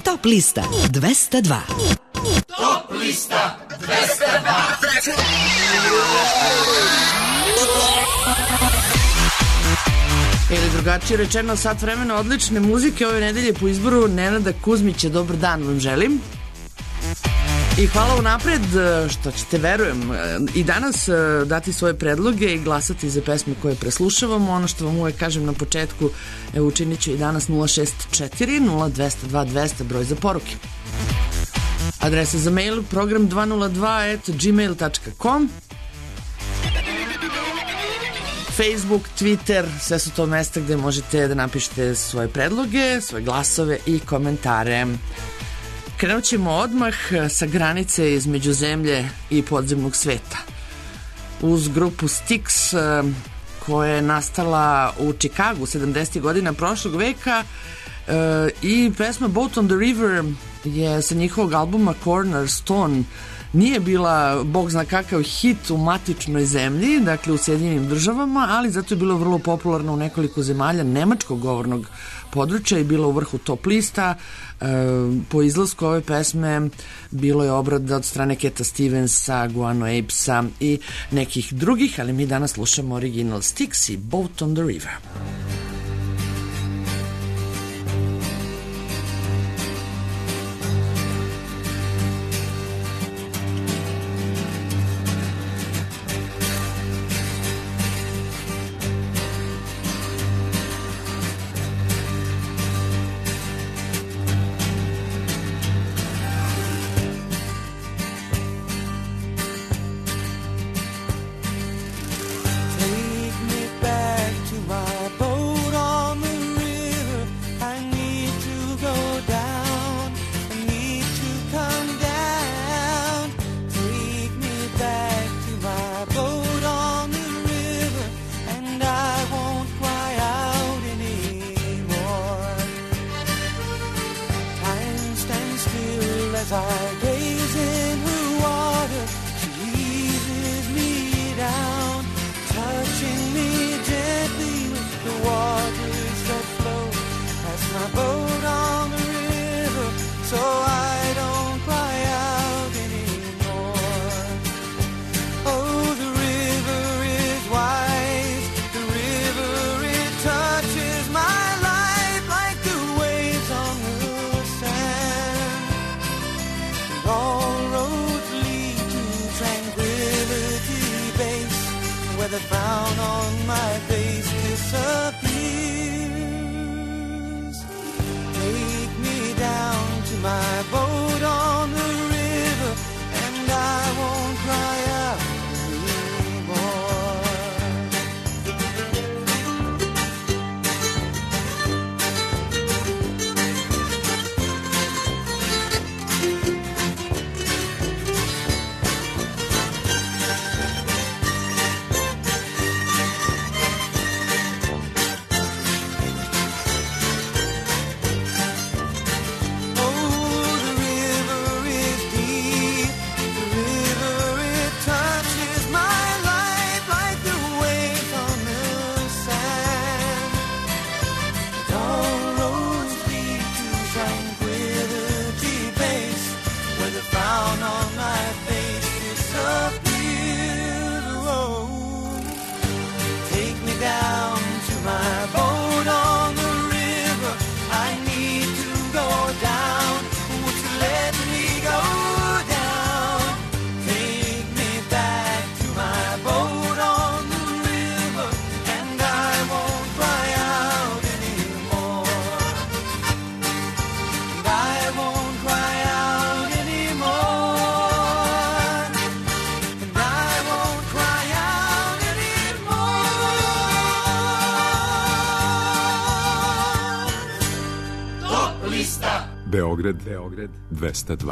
Top lista 202. Top lista 202. Ili drugačije rečeno, sat vremena odlične muzike ove nedelje po izboru Nenada Kuzmića. Dobar dan vam želim. I hvala unapred što ćete, verujem, i danas dati svoje predloge i glasati za pesme koje preslušavamo. Ono što vam uvek kažem na početku, učinit ću i danas 064 0202 200, broj za poruke. Adresa za mail program 202@gmail.com. Facebook, Twitter, sve su to mesta gde možete da napišete svoje predloge, svoje glasove i komentare. Krenut ćemo odmah sa granice između zemlje i podzemnog sveta. Uz grupu Styx, koja je nastala u Čikagu 70. godina prošlog veka, i pesma Boat on the River je sa njihovog albuma Cornerstone. Nije bila, bog zna kakav hit u matičnoj zemlji, dakle u Sjedinjenim državama, ali zato je bilo vrlo popularno u nekoliko zemalja nemačkog govornog područja i bilo u vrhu top lista. Po izlasku ove pesme bilo je obrada od strane Keta Stevensa, Guano Apesa i nekih drugih, ali mi danas slušamo original Styx i Boat on the River. Beograd 202.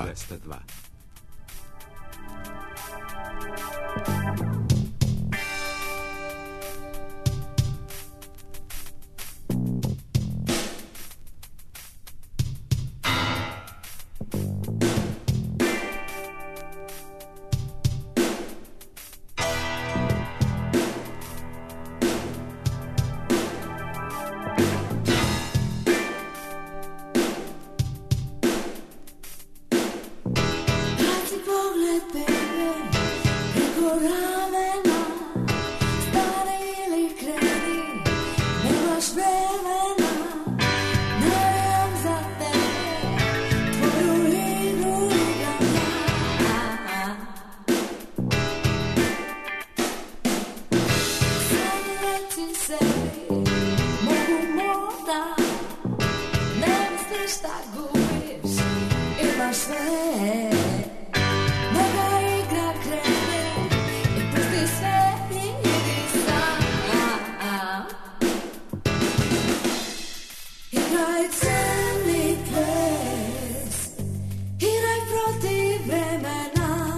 gubiš, imaš sve. Neka igra krene i pusti sve i idi sam. Igraj crni ples, igraj protiv vremena.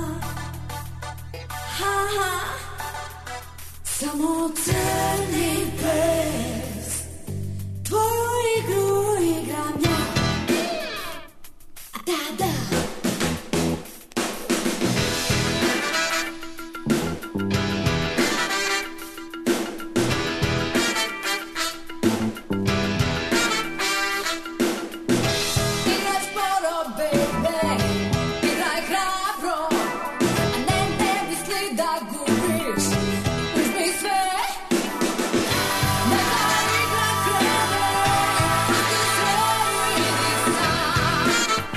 Samo crni ples, tvoju igru igram ja. Da, da. Igraj sporo, baby, igraj hrabro, a ne misli da gubiš. Uzmi sve, neka igra krene, pusti sve i idi sam.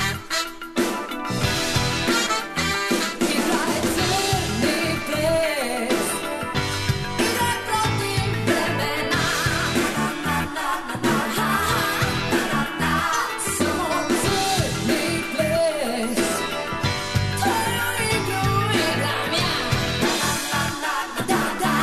Igraj crni ples, igraj protiv vremena. Samo crni ples, tvoju igru igram ja. Da, da, da.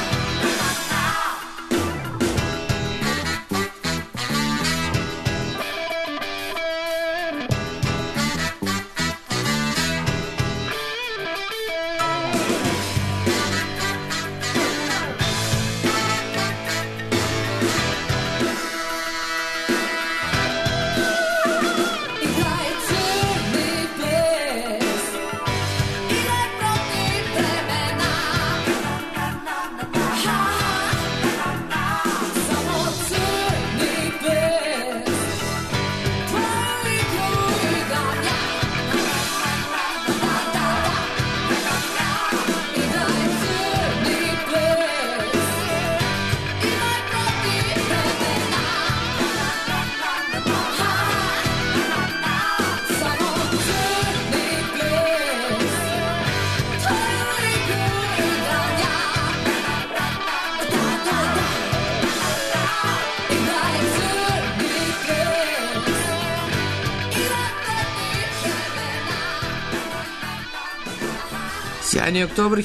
Igraj crni ples, igraj protiv vremena. Samo crni ples, tvoju igru igram ja. Da, da, da. Igraj crni ples, igraj protiv vremena. Samo crni ples, tvoju igru igram ja. Da, da, da. Igraj crni ples, igraj protiv vremena. Sjajni oktobar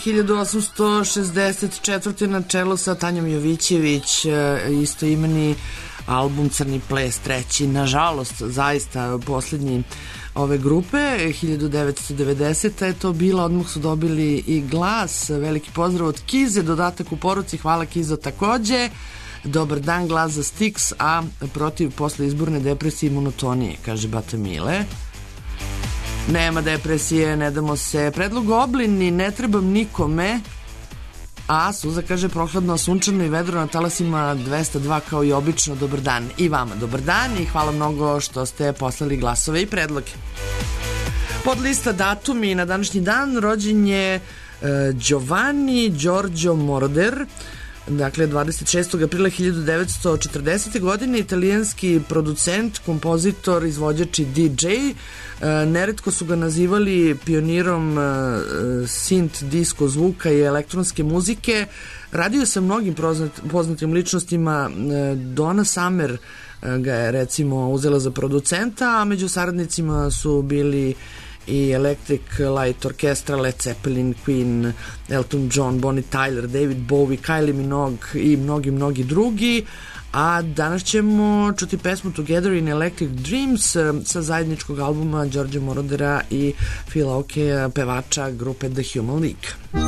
1864. na čelu sa Tanjom Jovićević, istoimeni album Crni ples, treći, nažalost, zaista posljednji ove grupe. 1990. je to bila, odmah su dobili i Glas, veliki pozdrav od Kize, dodatak u poruci, hvala Kizo takođe. Dobar dan, Glas za Styx, a protiv posle izborne depresije i monotonije, kaže Bata Mile. Nema depresije, ne damo se. Predlog Oblini, ne trebam nikome. A Suza kaže prohladno, sunčano i vedro na talasima 202 kao i obično. Dobar dan i vama, dobar dan i hvala mnogo što ste poslali glasove i predloge. Pod lista datumi na današnji dan rođen je Giovanni Giorgio Moroder, dakle 26. aprila 1940. godine, italijanski producent, kompozitor, izvođač i DJ. Neretko su ga nazivali pionirom synth disco zvuka i elektronske muzike. Radio sa mnogim poznatim ličnostima. Donna Summer ga je recimo uzela za producenta, a među saradnicima su bili i Electric Light Orchestra, Led Zeppelin, Queen, Elton John, Bonnie Tyler, David Bowie, Kylie Minogue i mnogi drugi. A danas ćemo čuti pesmu Together in Electric Dreams sa zajedničkog albuma Giorgio Morodera i Phila Okeja, pevača grupe The Human League.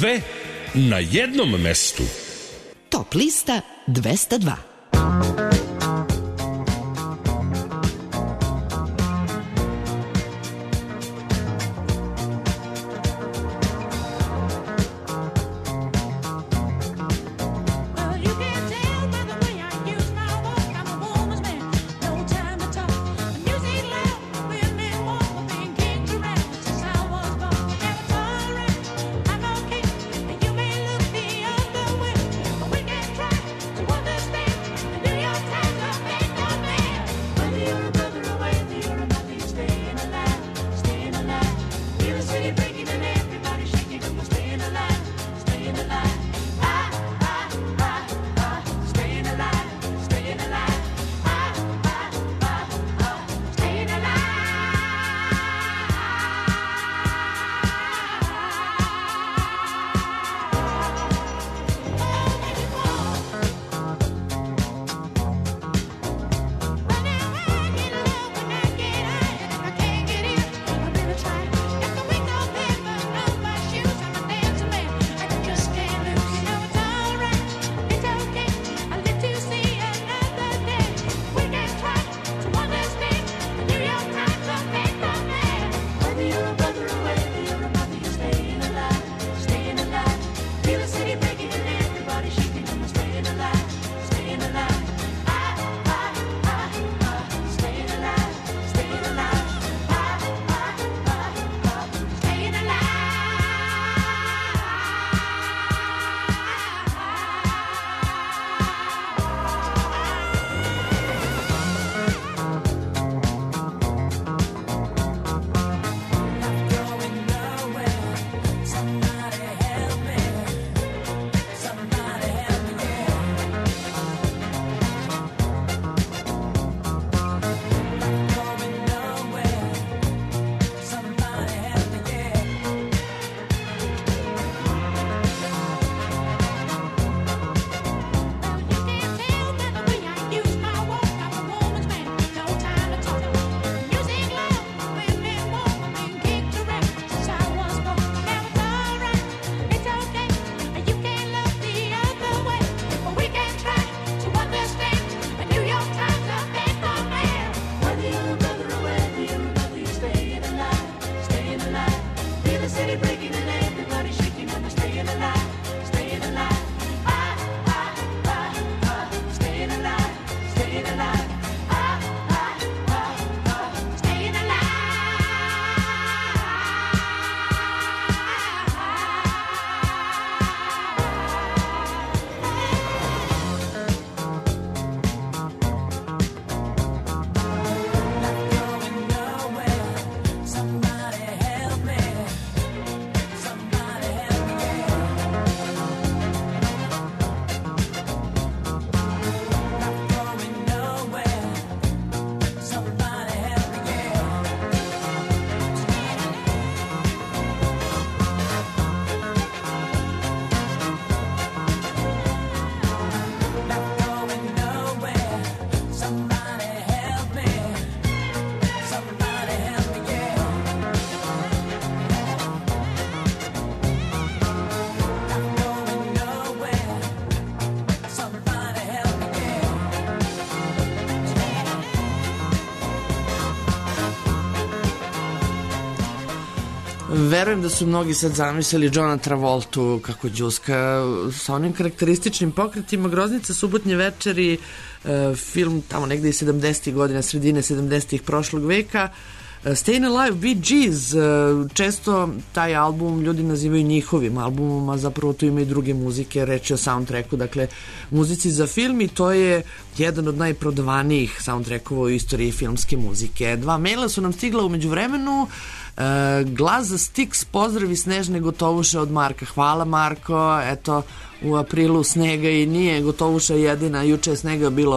Sve na jednom mestu. Top lista 202. Verujem da su mnogi sad zamislili Johna Travoltu kako đuska sa onim karakterističnim pokretima. Groznica subotnje večeri, film tamo negde iz 70. godina, sredine 70. prošlog veka. Stayin' Alive, Bee Gees, često taj album ljudi nazivaju njihovim albumom, a zapravo tu ima i druge muzike, reč je o soundtracku, dakle muzici za film, i to je jedan od najprodavanijih soundtrackova u istoriji filmske muzike. 2 maila su nam stigla umeđu vremenu. Glas za Styx, pozdravi Snežne Gotovuše od Marka. Hvala Marko, eto u aprilu snega i nije Gotovuša jedina, juče je snega bilo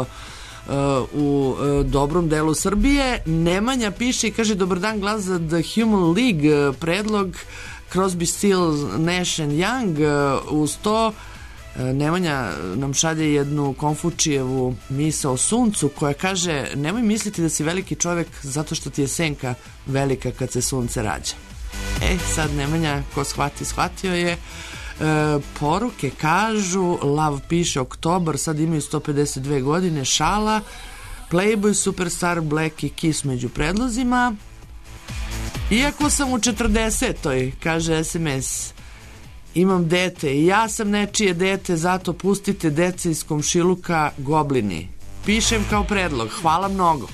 u dobrom delu Srbije. Nemanja piše i kaže: dobar dan, glas za The Human League, predlog Crosby, Stills, Nash and Young. Uz to Nemanja nam šalje jednu Konfučijevu misao o suncu koja kaže: nemoj misliti da si veliki čovjek zato što ti je senka velika kad se sunce rađa. Sad Nemanja, ko shvati, shvatio je. Poruke kažu, Lav piše Oktobar, sad imaju 152 godine, šala, Playboy, Superstar, Black i Kiss među predlozima. Iako sam u 40-oj, kaže SMS, imam dete i ja sam nečije dete, zato pustite dece iz komšiluka Goblini. Pišem kao predlog, hvala mnogo.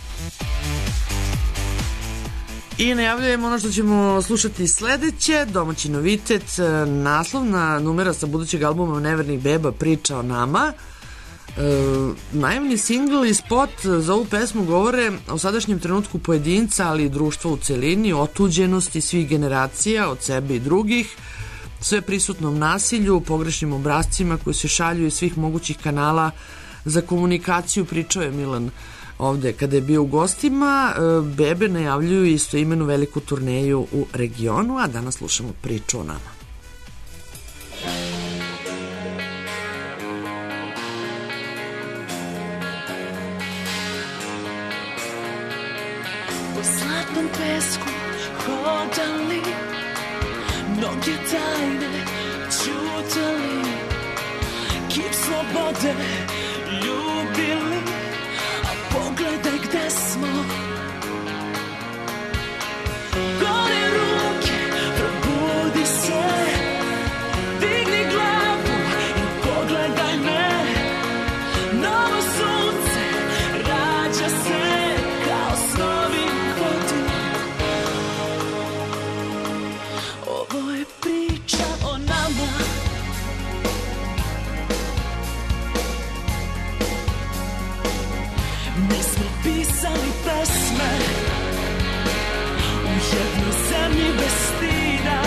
I najavljujem ono što ćemo slušati sledeće, domaći novitet, naslovna numera sa budućeg albuma Nevernih beba, priča o nama. Najavni singl i spot za ovu pesmu govore o sadašnjem trenutku pojedinca, ali i društva u celini, otuđenosti svih generacija od sebe i drugih, sve prisutnom nasilju, pogrešnim obrascima koji se šalju iz svih mogućih kanala za komunikaciju. Pričao je Milan ovde kada je bio u gostima. Bebe najavljuju istoimenu veliku turneju u regionu, a danas slušamo priču o nama. Po zlatnom pesku hodali, mnoge tajne čutali, kip slobode ljubili, a pogledaj gde smo. Gore ruke, probudi se, digni glavu i pogledaj me. Novo sunce rađa se kao snovi u vodi. Ovo je priča o nama. Mi smo pisali pesme u jednoj zemlji bez stida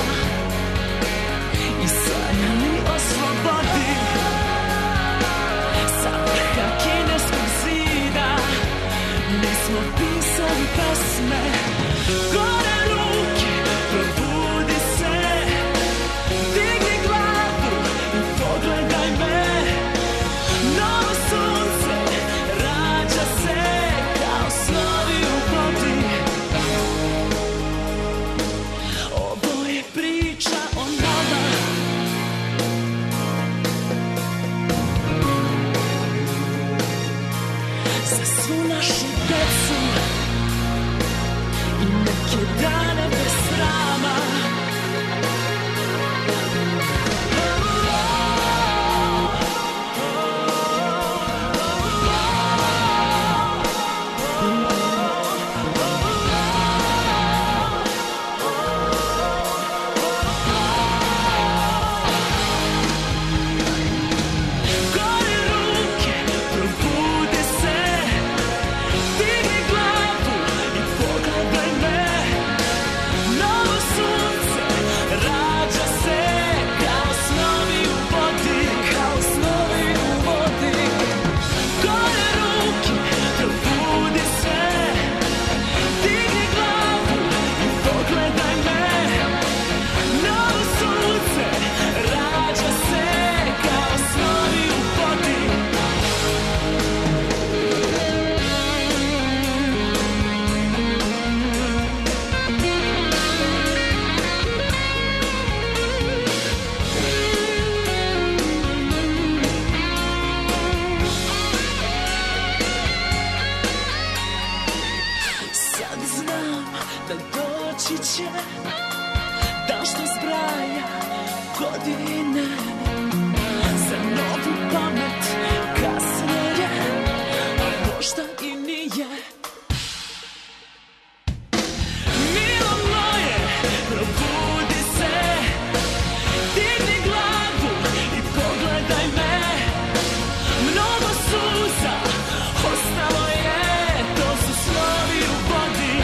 i sanjali o slobodi sa vrha kineskog zida. Mi smo pisali pesme. Gore ruke, probudi se, digni glavu i pogledaj me. Novo sunce rađa se kao snovi u vodi. Ovo je priča o nama. Za svu našu decu i neke dane bez srama. Gore ruke, probudi se, digni glavu i pogledaj me. Novo sunce rađa se kao snovi u vodi, kao snovi u vodi. Gore ruke, probudi se, digni glavu i pogledaj me. Novo sunce rađa se kao snovi u vodi. Sad znam da doći će dan što zbraja godine. Za novu pamet kasno je, a možda i nije. Milo moje, probudi se, digni glavu i pogledaj me. Mnogo suza ostalo je, to su snovi u vodi.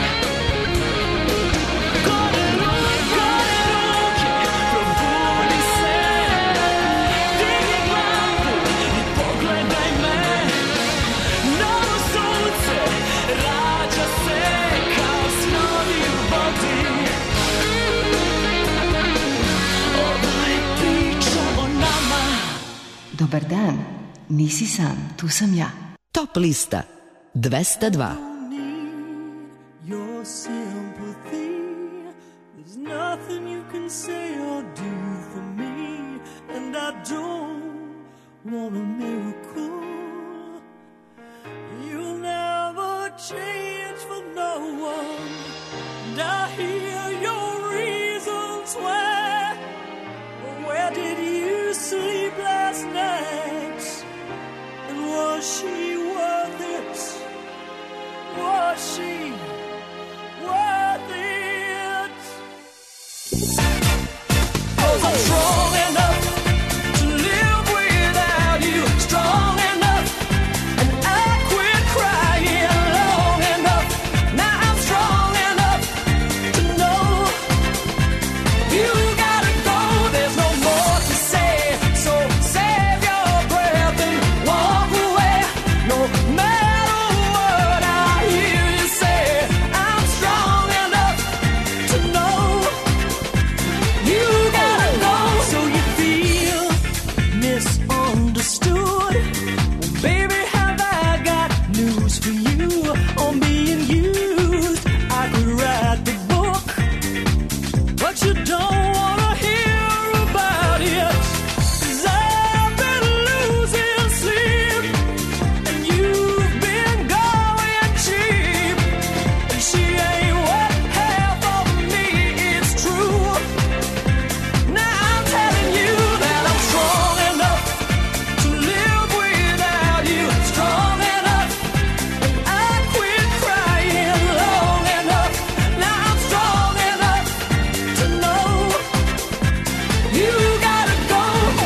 Gore ruke, probudi se, digni glavu i pogledaj me. Novo sunce rađa se kao snovi u vodi. Ovo je priča o nama. Dobar dan, nisi sam, tu sam ja. Top lista 202. Your sympathy, there's nothing you can say or do for me want a miracle. You'll never change for no one. And I hear your reasons why. Where did you sleep last night? And was she worth it? Was she worth it? 'Cause I'm strong enough to live without you. Strong enough, and I quit crying long enough. Now I'm strong enough to know you gotta go. There's no more to say, so save your breath and walk away. No matter what I hear you say, I'm strong enough to know you gotta go. So you feel misunderstood? Well, baby, have I got news for you on being used? I could write the book, but you don't wanna hear about it. 'Cause I've been losing sleep, and you've been going cheap. And she ain't what half of me is true. Now I'm telling you that I'm strong enough to live without you. Strong enough, and I quit crying long enough. Now I'm strong enough to know you gotta go.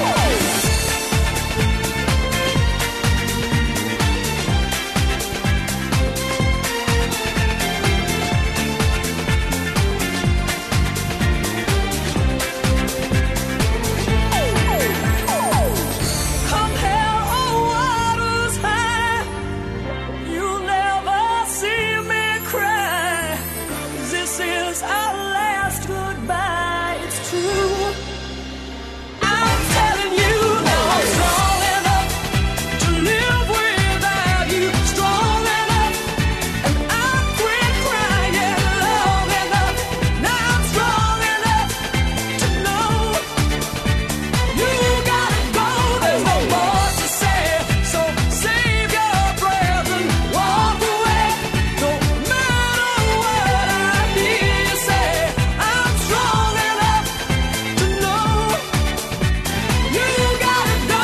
Come hell or waters high, you'll never see me cry. 'Cause this is our last goodbye, it's true. I'm telling you now I'm strong enough to live without you. Strong enough, and I quit crying long enough. Now I'm strong enough to know you gotta go. There's no more to say, so save your breath and walk away. No matter what I hear you say, I'm strong enough to know you gotta go.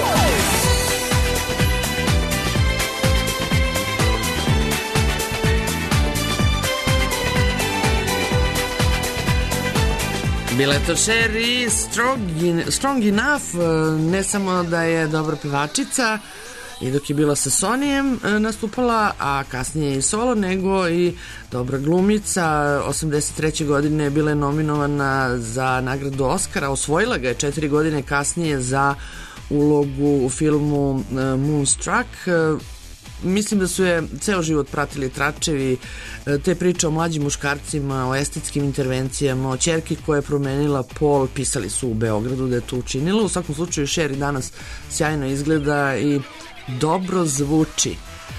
Bila je to Cher i Strong Enough. Ne samo da je dobra pevačica i dok je bila sa Sonijem nastupala, a kasnije i solo, nego i dobra glumica. 83. godine je bila nominovana za nagradu Oscara, osvojila ga je 4 godine kasnije za ulogu u filmu Moonstruck. Mislim da su je ceo život pratili tračevi, te priče o mlađim muškarcima, o estetskim intervencijama, o ćerki koja je promenila pol, pisali su u Beogradu da je to učinila. U svakom slučaju Cher i danas sjajno izgleda i dobro zvuči.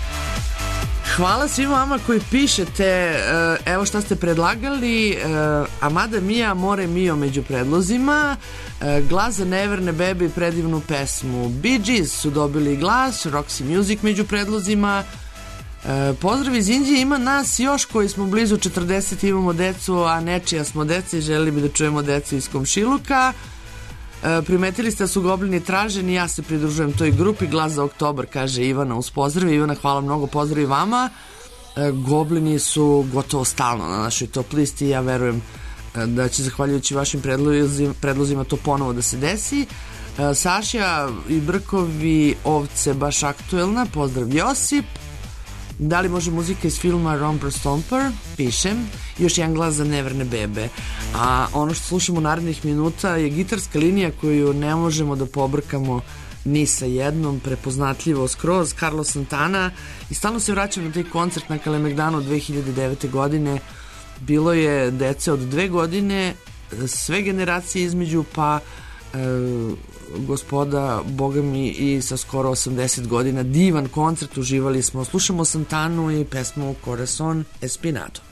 Hvala svima vama koji pišete, evo šta ste predlagali. Amada Mia, Amore Mio među predlozima, glas za Neverne Bebe i predivnu pesmu. Bee Gees su dobili glas, Roxy Music među predlozima. Pozdrav iz Indije, ima nas još koji smo blizu 40, imamo decu, a nečija smo deca i želeli bi da čujemo decu iz komšiluka. Primetili ste da su goblini traženi, ja se pridružujem toj grupi. Glas za oktobar, kaže Ivana uz pozdrav. Ivana, hvala mnogo, pozdrav i vama. Goblini su gotovo stalno na našoj top listi i ja verujem da će zahvaljujući vašim predlozima to ponovo da se desi. Saša i Brkovi, ovce baš aktuelna, pozdrav Josip. Da li može muzika iz filma Romper Stomper? Pišem. Još jedan glas za Neverne Bebe. A ono što slušamo u narednih minuta je gitarska linija koju ne možemo da pobrkamo ni sa jednom, prepoznatljivo skroz, Carlos Santana. I stalno se vraćam na taj koncert na Kalemegdanu 2009. godine. Bilo je dece od 2 godine, sve generacije između, pa gospoda, boga mi, i sa skoro 80 godina. Divan koncert, uživali smo. Slušamo Santanu i pesmu Corazon Espinado.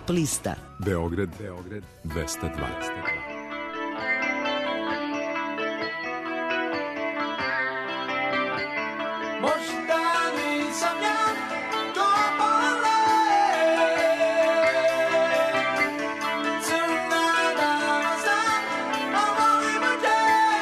Top lista. Beograd 202. Možda nisam ja dobar crna dama znam, a volim te.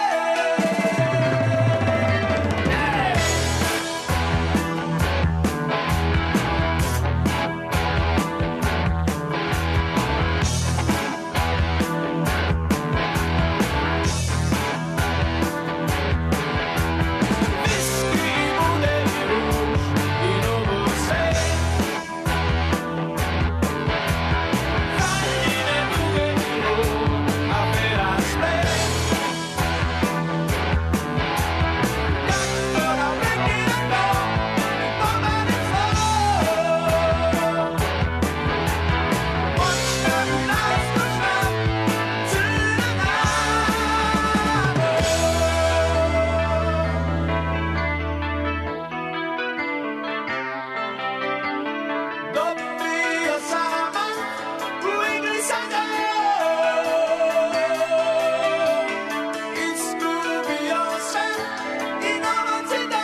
Dobio sam u igri sada, izgubio sam i novac i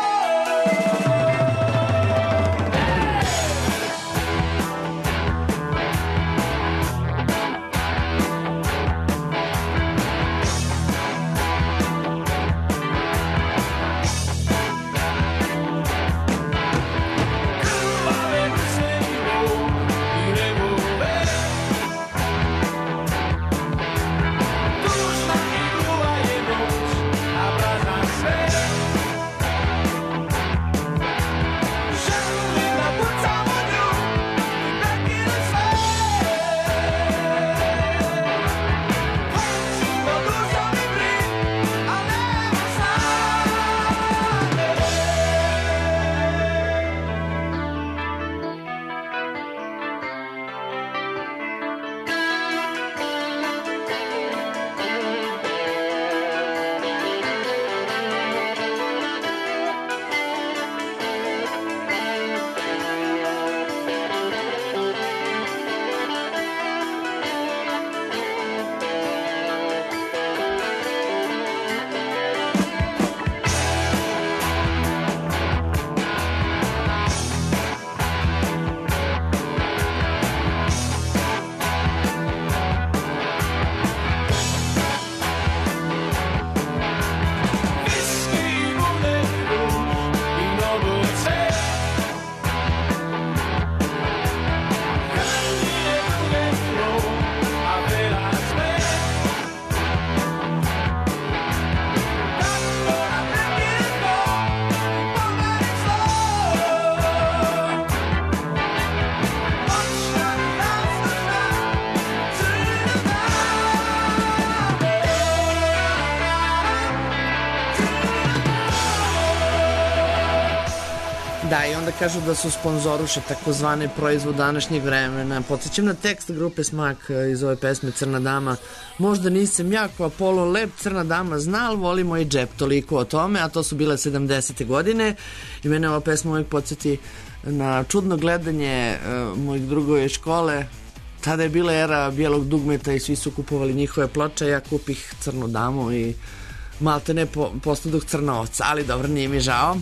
Da, i onda kažu da su sponzoruše takozvane proizvod današnjeg vremena. Podsjećam na tekst grupe Smak iz ove pesme Crna dama. Možda nisam jako Apollo lep, Crna dama zna, ali voli moj džep. Toliko o tome, a to su bile 70. godine. I mene ova pesma uvijek podsjeti na čudno gledanje mojih drugove škole. Tada je bila era bijelog dugmeta i svi su kupovali njihove ploče. Ja kupih Crnu damu i malte ne postadoh crna ovca. Ali dobro, nije mi žao.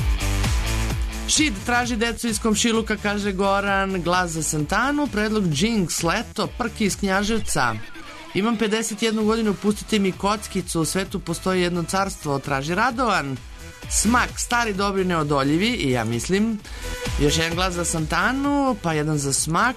Šid traži decu iz komšiluka, kaže Goran. Glas za Santanu, predlog Jinx, leto, Prki iz Knjaževca. Imam 51 godinu, pustite mi kockicu, u svetu postoji jedno carstvo, traži Radovan. Smak, stari, dobri, neodoljivi, i ja mislim. Još jedan glas za Santanu, pa jedan za Smak.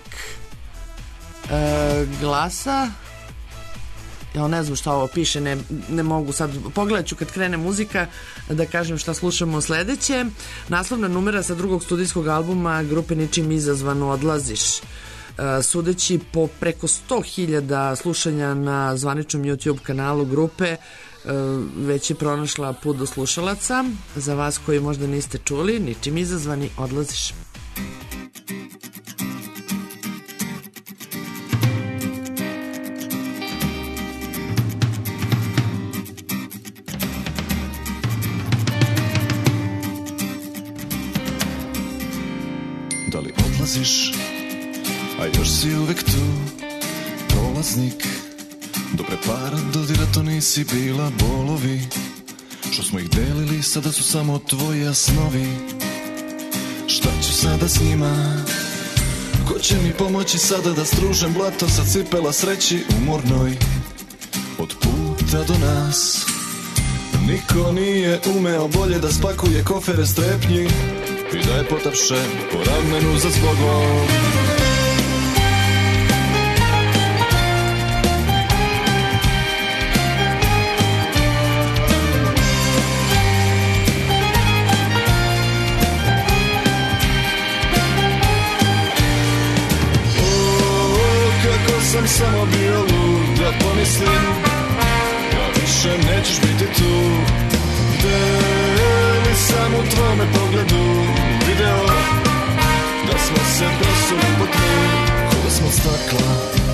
Glasa. Ja ne znam šta ovo piše, ne mogu sad, pogledat ću kad krene muzika da kažem šta slušamo sledeće. Naslovna numera sa drugog studijskog albuma grupe Ničim izazvano odlaziš. Sudeći po preko 100.000 slušanja na zvaničnom YouTube kanalu grupe, već je pronašla put do slušalaca. Za vas koji možda niste čuli, Ničim izazvani odlaziš. Da li odlaziš a još si uvek tu, prolaznik. Do pre par dodira to nisi bila, bolovi što smo ih delili sada su samo tvoji snovi. Šta ću sada s njima? Ko će mi pomoći sada da stružem blato sa cipela sreći umornoj? Od puta do nas niko nije umeo bolje da spakuje kofere strepnji i da je potapše po ramenu za zbogom. Sam samo bio lud da pomislim da više nećeš biti tu. Gde li sam u tvome pogledu video da smo se prosuli po tlu, ko da smo stakla.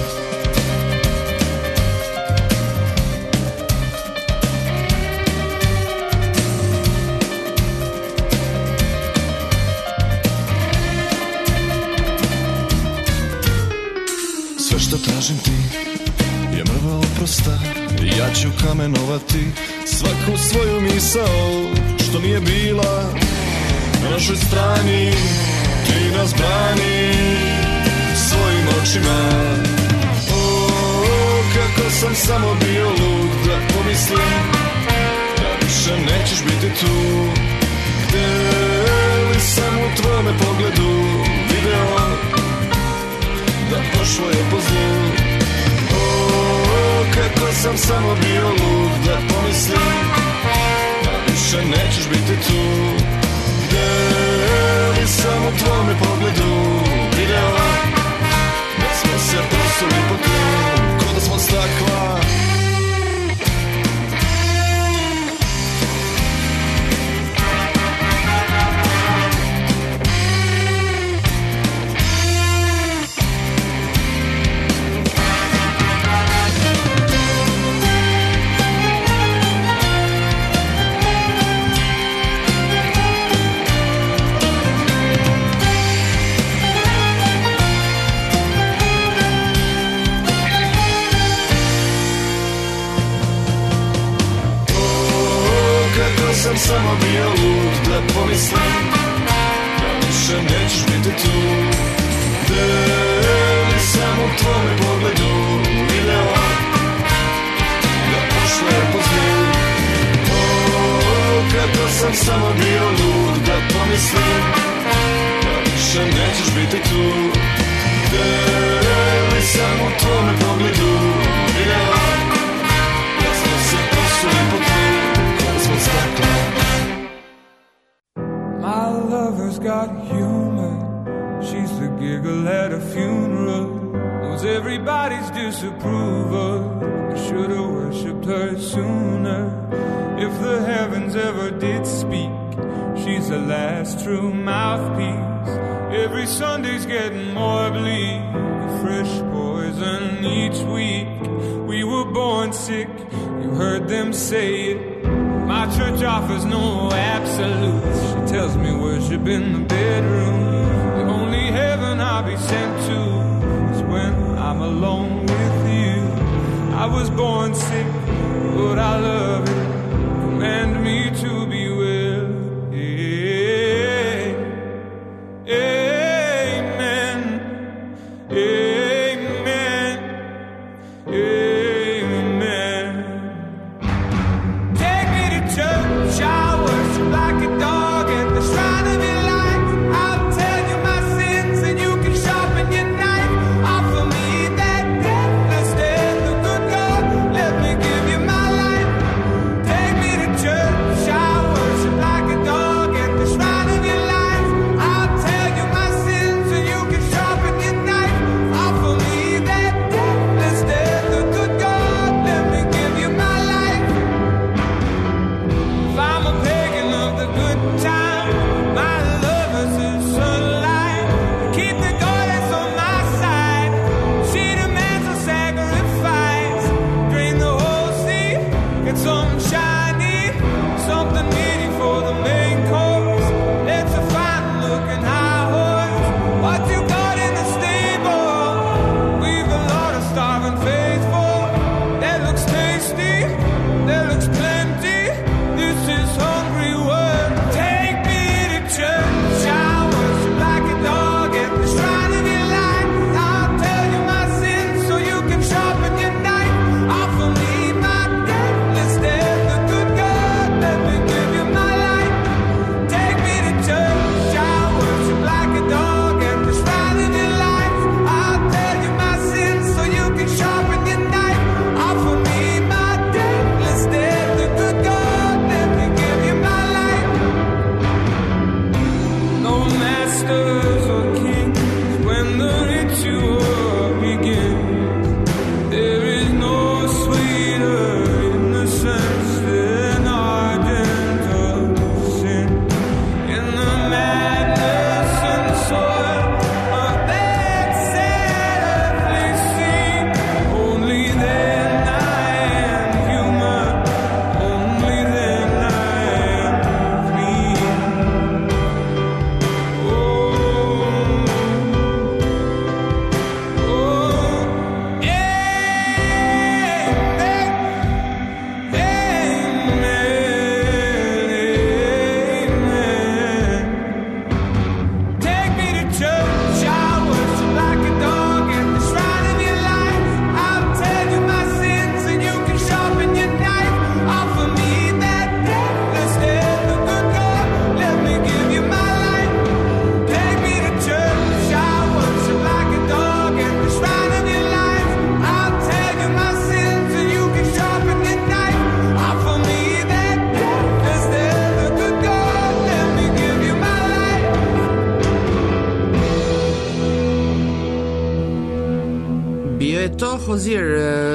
Sve što tražim ti je mrva oprosta, ja ću kamenovati svaku svoju misao što nije bila na našoj strani. Ti nas brani svojim očima. O, kako sam samo bio lud da pomislim da više nećeš biti tu. Gde li sam u tvome pogledu video da pošlo je po zlu. O, kako sam samo bio lud da pomislim da više nećeš biti tu. Gde li sam u tvome pogledu video da smo se prosuli po tlu, ko da smo stakla. Sam samo bio lud da pomislim da više nećeš biti tu. Gde li sam u tvome pogledu video da pošlo je po zlu. O, kako sam samo bio lud da pomislim da više nećeš biti tu. Gde li sam u tvome pogledu video da smo se prosuli po tlu. My lover's got humor. She's the giggle at a funeral. Knows everybody's disapproval. I should have worshipped her sooner. If the heavens ever did speak, she's the last true mouthpiece. Every Sunday's getting more bleak. Fresh poison each week. We were born sick. You heard them say it. My church offers no absolutes. She tells me worship in the bedroom. The only heaven I'll be sent to is when I'm alone with you. I was born sick, but I love it. Command me to be well. Amen. Amen. Amen. Take me to church, I worship like a dog at the shrine of your light. I'll tell you my sins and you can sharpen your knife. Offer me that deathless death, the good God, let me give you my life.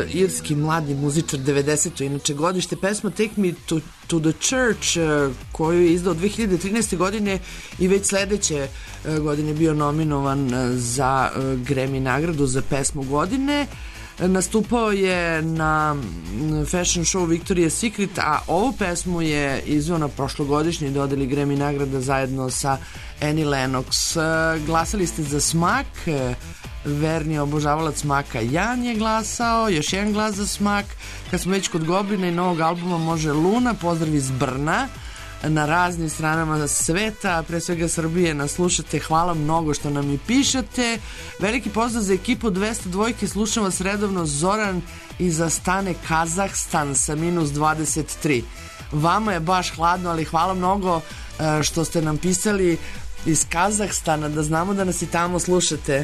irski mladi muzičar, 90. Inače godište, pesma Take Me to the Church, koju je izdao 2013. godine i već sledeće godine bio nominovan za Grammy nagradu za pesmu godine. Nastupao je na fashion show Victoria's Secret, a ovu pesmu je izveo na prošlogodišnjoj dodeli Grammy nagrada zajedno sa Annie Lennox. Glasali ste za Smak, verni obožavalac Smaka Jan je glasao, još jedan glas za Smak. Kad smo već kod Goblina i novog albuma Može Luna, pozdrav iz Brna. Na raznim stranama sveta, pre svega Srbije, nas slušate. Hvala mnogo što nam i pišete. Veliki pozdrav za ekipu 202, slušam vas redovno. Zoran iz Astane, Kazahstan sa minus 23. Vama je baš hladno, ali hvala mnogo što ste nam pisali iz Kazahstana, da znamo da nas i tamo slušate.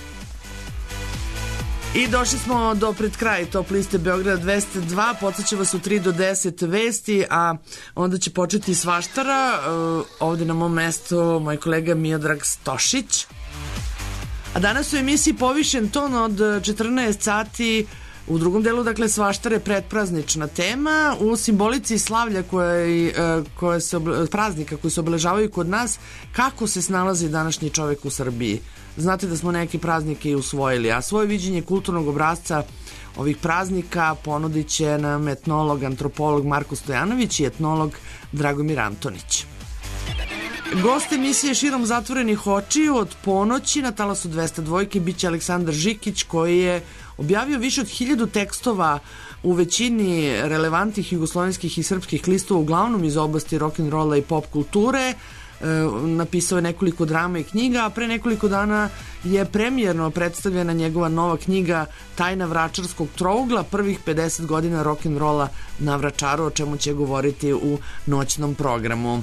I došli smo do pred kraj Top liste Beograda 202. Podsećam vas u 3 do 10 vesti, a onda će početi svaštara. Ovde na mom mestu moj kolega Miodrag Stošić. A danas u emisiji Povišen ton od 14 sati. U drugom delu, dakle, svaštare predpraznična tema. U simbolici slavlja praznika koji se obeležavaju kod nas, kako se snalazi današnji čovek u Srbiji. Znate da smo neki praznike i usvojili, a svoje viđenje kulturnog obrazca ovih praznika ponudit će nam etnolog, antropolog Marko Stojanović i etnolog Dragomir Antonić. Gost emisije Širom zatvorenih očiju od ponoći na talasu 202 biće Aleksandar Žikić, koji je objavio više od 1000 tekstova u većini relevantnih jugoslovenskih i srpskih listova, uglavnom iz oblasti rock'n'rolla i pop kulture. Napisao je nekoliko drama i knjiga, a pre nekoliko dana je premijerno predstavljena njegova nova knjiga Tajna vračarskog trougla, prvih 50 godina rock'n'rolla na Vračaru, o čemu će govoriti u noćnom programu.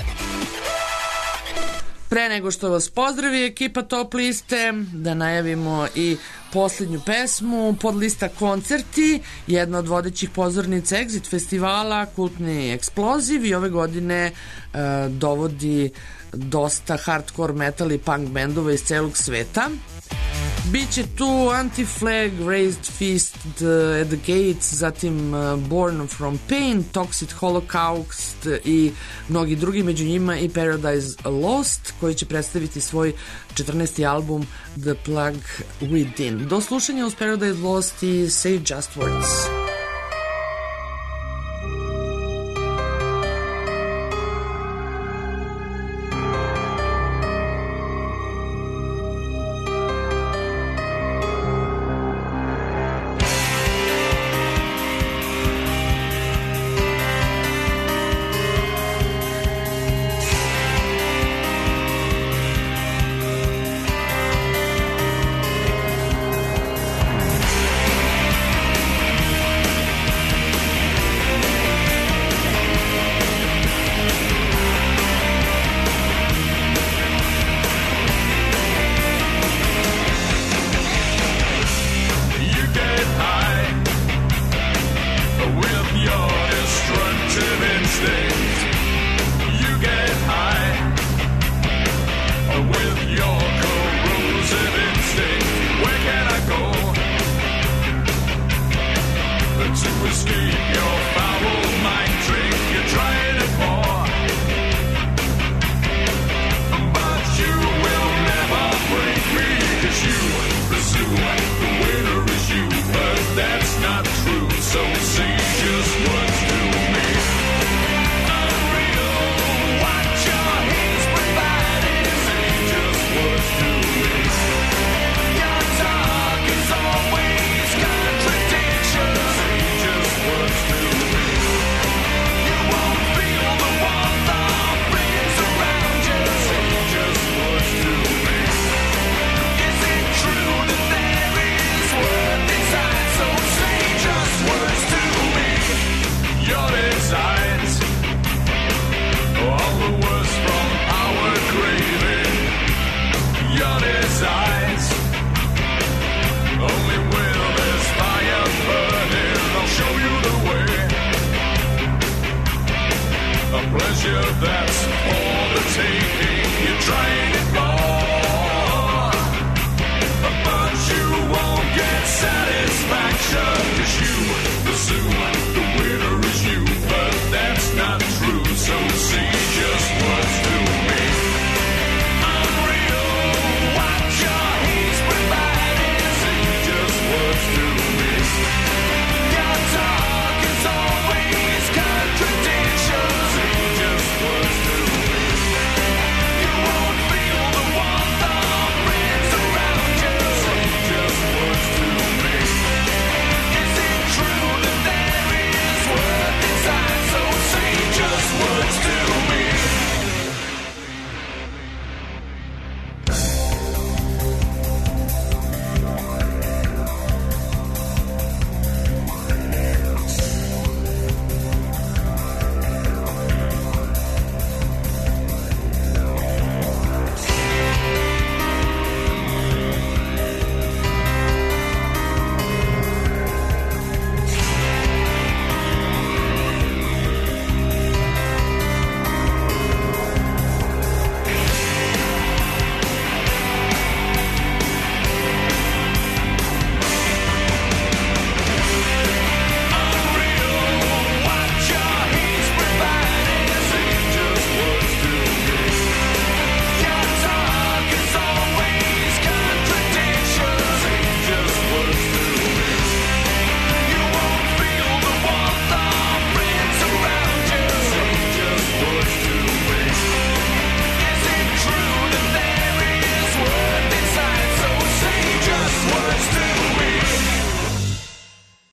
Pre nego što vas pozdravi ekipa Top liste, da najavimo i posljednju pesmu. Podlista koncerti, jedna od vodećih pozornica Exit festivala, kultni eksploziv, i ove godine dovodi dosta hardcore metal i punk bendova iz celog sveta. Biće tu Anti-Flag, Raised Fist at the Gates, zatim Born from Pain, Toxic Holocaust i mnogi drugi, među njima i Paradise Lost, koji će predstaviti svoj 14. album The Plug Within. Do slušanja uz Paradise Lost i Say Just Words. With your destructive instinct.